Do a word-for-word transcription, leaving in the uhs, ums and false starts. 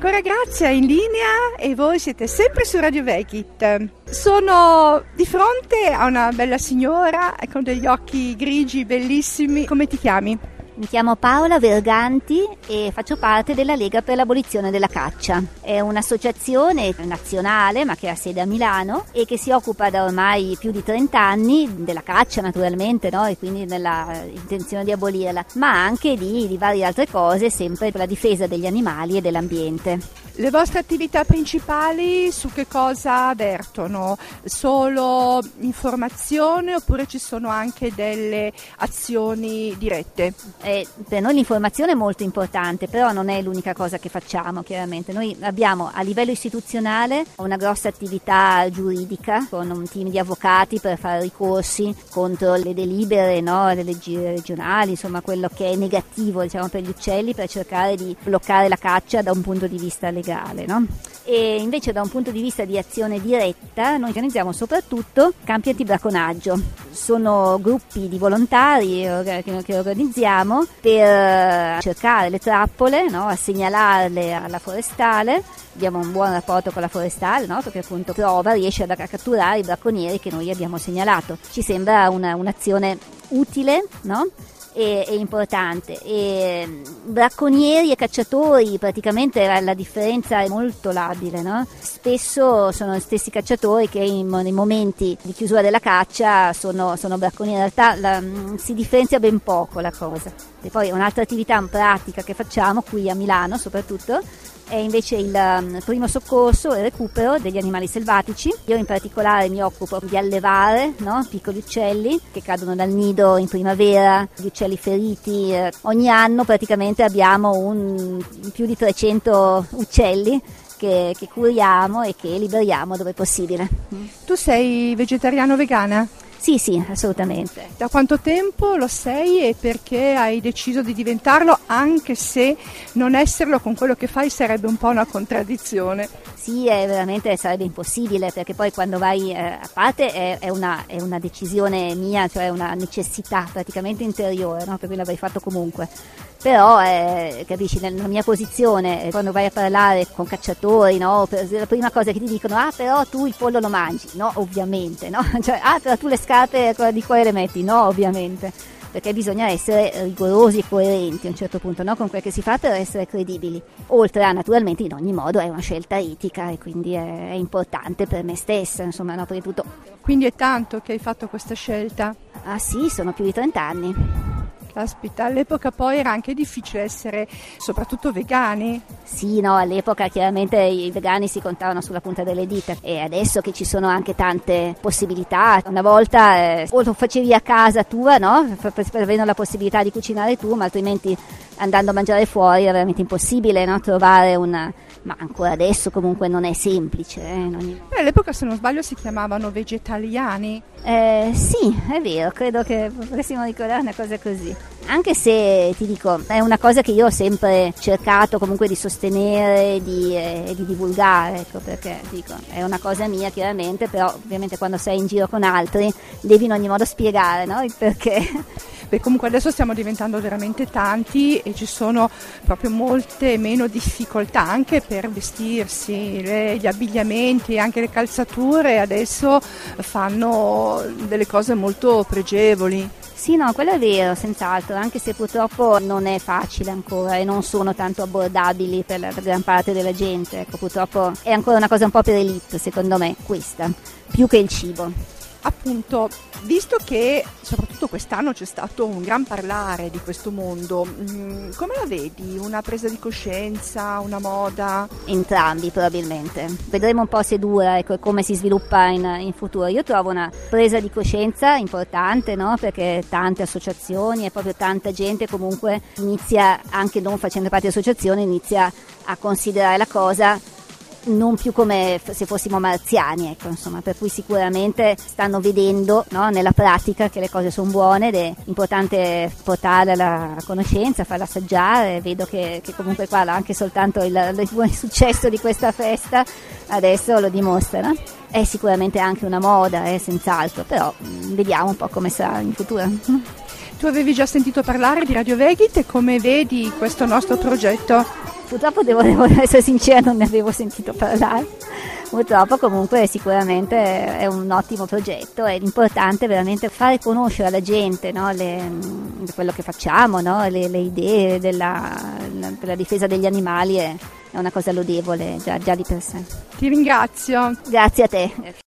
ancora Grazia in linea e voi siete sempre su Radio Vegit. Sono di fronte a una bella signora con degli occhi grigi bellissimi. Come ti chiami? Mi chiamo Paola Verganti e faccio parte della Lega per l'abolizione della caccia. È un'associazione nazionale, ma che ha sede a Milano e che si occupa da ormai più di trenta anni della caccia, naturalmente, no? E quindi della intenzione di abolirla, ma anche di, di varie altre cose, sempre per la difesa degli animali e dell'ambiente. Le vostre attività principali su che cosa vertono? Solo informazione oppure ci sono anche delle azioni dirette? Eh, per noi l'informazione è molto importante, però non è l'unica cosa che facciamo, chiaramente. Noi abbiamo a livello istituzionale una grossa attività giuridica con un team di avvocati per fare ricorsi contro le delibere, no, le leggi regionali, insomma quello che è negativo, diciamo, per gli uccelli, per cercare di bloccare la caccia da un punto di vista legale, no? E invece da un punto di vista di azione diretta noi organizziamo soprattutto campi antibracconaggio. Sono gruppi di volontari che organizziamo per cercare le trappole, no? A segnalarle alla forestale. Abbiamo un buon rapporto con la forestale, no? Perché appunto trova, riesce a catturare i bracconieri che noi abbiamo segnalato. Ci sembra una, un'azione utile, no? È importante. E bracconieri e cacciatori, praticamente la, la differenza è molto labile, no? Spesso sono gli stessi cacciatori che in, nei momenti di chiusura della caccia sono, sono bracconieri. In realtà la, si differenzia ben poco la cosa. E poi un'altra attività pratica che facciamo qui a Milano soprattutto è invece il um, primo soccorso e recupero degli animali selvatici. Io in particolare mi occupo di allevare, no, piccoli uccelli che cadono dal nido in primavera, gli uccelli feriti. Eh, ogni anno praticamente abbiamo un, più di trecento uccelli che, che curiamo e che liberiamo dove è possibile. Tu sei vegetariano-vegana? Sì, sì, assolutamente. Da quanto tempo lo sei e perché hai deciso di diventarlo, anche se non esserlo con quello che fai sarebbe un po' una contraddizione? Sì, è veramente sarebbe impossibile, perché poi quando vai, eh, a parte è, è, una, è una decisione mia, cioè una necessità praticamente interiore, no? Per cui l'avrei fatto comunque. Però, eh, capisci, nella mia posizione, quando vai a parlare con cacciatori, no? La prima cosa che ti dicono, ah però tu il pollo lo mangi, no? Ovviamente, no? Cioè, ah però tu le scarpe di quale le metti? No, ovviamente. Perché bisogna essere rigorosi e coerenti a un certo punto, no? Con quel che si fa per essere credibili. Oltre a, naturalmente, in ogni modo è una scelta etica e quindi è, è importante per me stessa, insomma, no? Prima di tutto. Quindi è tanto che hai fatto questa scelta? Ah sì, sono più di trenta anni. Caspita, all'epoca poi era anche difficile essere soprattutto vegani? Sì, no, all'epoca chiaramente i vegani si contavano sulla punta delle dita e adesso che ci sono anche tante possibilità, una volta eh, o lo facevi a casa tua, no? Per, per, per avere la possibilità di cucinare tu, ma altrimenti andando a mangiare fuori è veramente impossibile, no? Trovare una... ma ancora adesso comunque non è semplice. Eh, non... eh, all'epoca se non sbaglio si chiamavano vegetaliani. Eh, sì, è vero, credo che potressimo ricordare una cosa così. Anche se ti dico, è una cosa che io ho sempre cercato comunque di sostenere e di, eh, di divulgare, ecco, perché dico, è una cosa mia chiaramente, però ovviamente quando sei in giro con altri devi in ogni modo spiegare, no? Il perché. Beh, comunque adesso stiamo diventando veramente tanti e ci sono proprio molte meno difficoltà anche per vestirsi, le, gli abbigliamenti, anche le calzature adesso fanno delle cose molto pregevoli. Sì, no, quello è vero, senz'altro, anche se purtroppo non è facile ancora e non sono tanto abbordabili per la, per gran parte della gente. Ecco, purtroppo è ancora una cosa un po' per elite, secondo me, questa, più che il cibo. Appunto, visto che soprattutto quest'anno c'è stato un gran parlare di questo mondo, come la vedi? Una presa di coscienza, una moda? Entrambi probabilmente. Vedremo un po' se dura, ecco, come si sviluppa in, in futuro. Io trovo una presa di coscienza importante, no? Perché tante associazioni e proprio tanta gente comunque inizia, anche non facendo parte di associazioni, inizia a considerare la cosa non più come se fossimo marziani, ecco, insomma, per cui sicuramente stanno vedendo, no, nella pratica che le cose sono buone ed è importante portarle alla conoscenza, farla assaggiare. Vedo che, che comunque qua anche soltanto il, il buon successo di questa festa adesso lo dimostra, no? È sicuramente anche una moda, eh, senz'altro, però mh, vediamo un po' come sarà in futuro. Tu avevi già sentito parlare di Radio Vegit e come vedi questo nostro progetto? purtroppo devo, devo essere sincera, non ne avevo sentito parlare. Purtroppo comunque sicuramente è un ottimo progetto, è importante veramente fare conoscere alla gente, no, le, quello che facciamo, no, le, le idee della, per la difesa degli animali, è, è una cosa lodevole già, già di per sé. Ti ringrazio. Grazie a te.